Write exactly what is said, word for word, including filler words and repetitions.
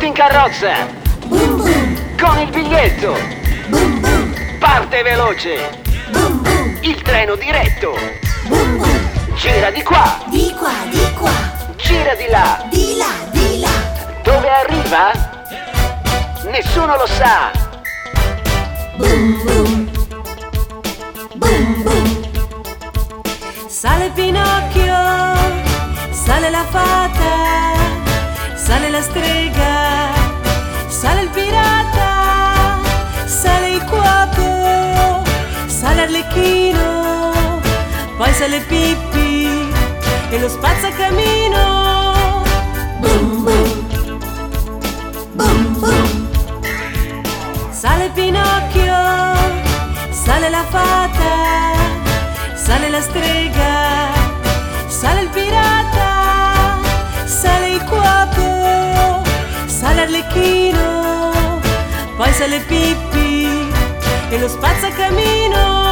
in carrozza. Boom boom. Con il biglietto. Boom boom. Parte veloce. Boom boom. Il treno diretto. Boom boom. Gira di qua. Di qua, di qua. Gira di là. Di là, di là. Dove arriva? Nessuno lo sa. Boom boom. Boom boom. Sale Pinocchio, sale la fata, sale la strega, sale il pirata, sale il cuoco, sale Arlecchino, poi sale Pippi e lo spazzacamino. Boom boom. Boom boom. Sale Pinocchio, sale la fata, sale la strega, sale il pirata, sale il cuoco, sale Arlecchino, poi sale Pippi e lo spazzacamino.